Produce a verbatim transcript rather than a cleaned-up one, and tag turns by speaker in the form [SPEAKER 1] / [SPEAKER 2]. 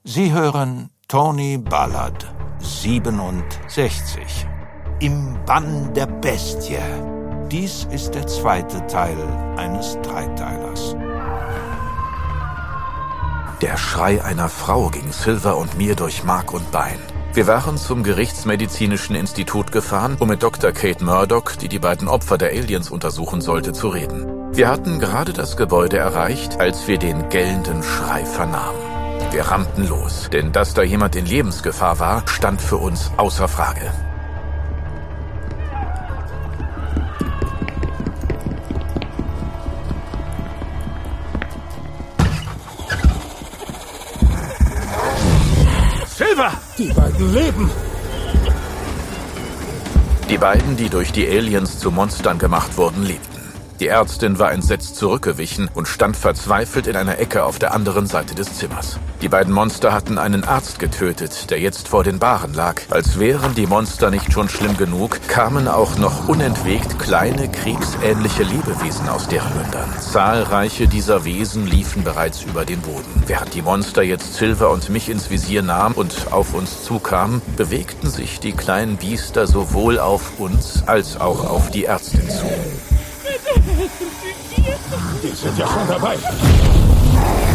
[SPEAKER 1] Sie hören Tony Ballard, siebenundsechzig. Im Bann der Bestie. Dies ist der zweite Teil eines Dreiteilers.
[SPEAKER 2] Der Schrei einer Frau ging Silver und mir durch Mark und Bein. Wir waren zum Gerichtsmedizinischen Institut gefahren, um mit Doktor Kate Murdoch, die die beiden Opfer der Aliens untersuchen sollte, zu reden. Wir hatten gerade das Gebäude erreicht, als wir den gellenden Schrei vernahmen. Wir rannten los, denn dass da jemand in Lebensgefahr war, stand für uns außer Frage.
[SPEAKER 3] Silver! Die beiden leben!
[SPEAKER 2] Die beiden, die durch die Aliens zu Monstern gemacht wurden, lebten. Die Ärztin war entsetzt zurückgewichen und stand verzweifelt in einer Ecke auf der anderen Seite des Zimmers. Die beiden Monster hatten einen Arzt getötet, der jetzt vor den Baren lag. Als wären die Monster nicht schon schlimm genug, kamen auch noch unentwegt kleine, kriegsähnliche Lebewesen aus deren Mündern. Zahlreiche dieser Wesen liefen bereits über den Boden. Während die Monster jetzt Silver und mich ins Visier nahmen und auf uns zukamen, bewegten sich die kleinen Biester sowohl auf uns als auch auf die Ärztin zu.
[SPEAKER 3] Die sind ja schon dabei.